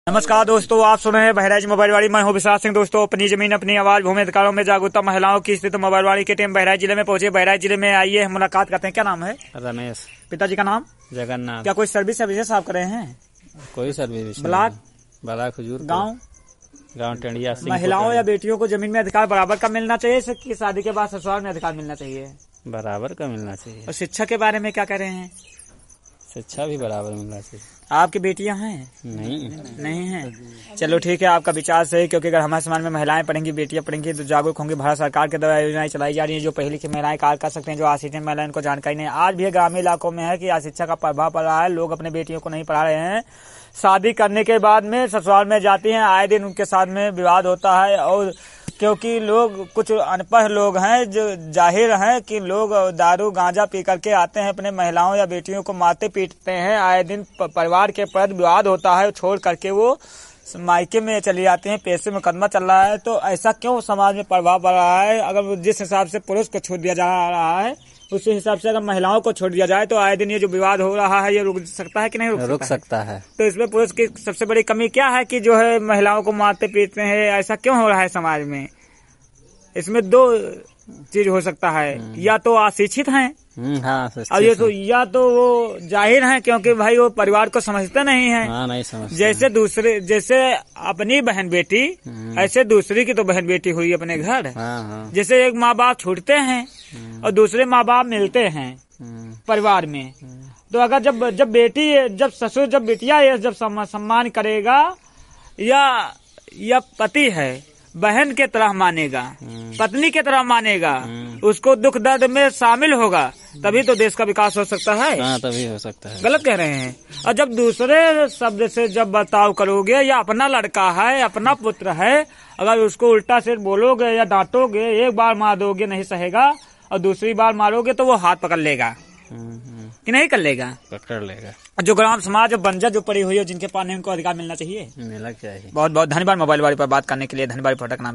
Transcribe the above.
नमस्कार दोस्तों, आप सुन रहे हैं बहराइच मोबाइलवाड़ी। मैं हूं विशाल सिंह। दोस्तों, अपनी जमीन अपनी आवाज, भूमि अधिकारों में जागरूकता, महिलाओं की स्थिति। मोबाइलवाड़ी की टीम बहराइच जिले में पहुंची। बहराइच जिले में आइए, हम मुलाकात करते हैं। क्या नाम है? रमेश। पिताजी का नाम? जगन्नाथ। क्या कोई सर्विस आप कर रहे हैं? कोई सर्विस? ब्लॉक हुजूर, गाँव टेंडिया। महिलाओं या बेटियों को जमीन में अधिकार बराबर का मिलना चाहिए कि शादी के बाद ससुराल में अधिकार मिलना चाहिए? बराबर का मिलना चाहिए। और शिक्षा के बारे में क्या कह रहे हैं? शिक्षा भी बराबर मिलना चाहिए। आपकी बेटियां हैं? नहीं हैं। चलो ठीक है, आपका विचार सही, क्योंकि अगर हमारे समाज में महिलाएं पढ़ेंगी, बेटियां पढ़ेंगी तो जागरूक होंगी। भारत सरकार के द्वारा योजनाएं चलाई जा रही है जो पढ़ी लिखी महिलाएं कार्य कर सकते हैं, जो अशिक्षित महिलाएं उनको जानकारी नहीं। आज भी ग्रामीण इलाकों में है कि अशिक्षा का प्रभाव पड़ रहा है। लोग अपने बेटियों को नहीं पढ़ा रहे हैं। शादी करने के बाद में ससुराल में जाती हैं, आए दिन उनके साथ में विवाद होता है। और क्योंकि लोग कुछ अनपढ़ लोग हैं, जो जाहिर हैं कि लोग दारू गांजा पी करके आते हैं, अपने महिलाओं या बेटियों को मारते पीटते हैं। आए दिन परिवार के प्रति विवाद होता है, छोड़ करके वो मायके में चली जाती हैं। पैसे मुकदमा चल रहा है। तो ऐसा क्यों समाज में प्रभाव पड़ रहा है? अगर जिस हिसाब से पुरुष को छोड़ दिया जा रहा है, उसी हिसाब से अगर महिलाओं को छोड़ दिया जाए तो आए दिन ये जो विवाद हो रहा है, ये रुक सकता है कि नहीं रुक सकता है? तो इसमें पुरुष की सबसे बड़ी कमी क्या है कि जो है महिलाओं को मारते पीटते हैं? ऐसा क्यों हो रहा है समाज में? इसमें दो चीज हो सकता है, या तो अशिक्षित हैं, और ये तो या तो वो जाहिर हैं, क्योंकि भाई वो परिवार को समझते नहीं हैं। नहीं समझते। जैसे अपनी बहन बेटी, ऐसे दूसरी की तो बहन बेटी हुई अपने घर। जैसे एक माँ बाप छूटते हैं और दूसरे माँ बाप मिलते हैं परिवार में, तो अगर जब ससुर जब बेटिया जब सम्मान करेगा, या पति है बहन के तरह मानेगा, पत्नी के तरह मानेगा, उसको दुख दर्द में शामिल होगा, तभी तो देश का विकास हो सकता है। तभी हो सकता है। गलत कह रहे हैं। और जब दूसरे शब्द से जब बर्ताव करोगे, या अपना लड़का है, अपना पुत्र है, अगर उसको उल्टा से बोलोगे या डांटोगे, एक बार मार दोगे नहीं सहेगा, और दूसरी बार मारोगे तो वो हाथ पकड़ लेगा कि नहीं कर लेगा? पकड़ लेगा। जो ग्राम समाज बंजर जो पड़ी हुई है, जिनके पास उनको अधिकार मिलना चाहिए। मिलना चाहिए। बहुत बहुत धन्यवाद मोबाइल वाली पर बात करने के लिए। धन्यवाद। फटक नाम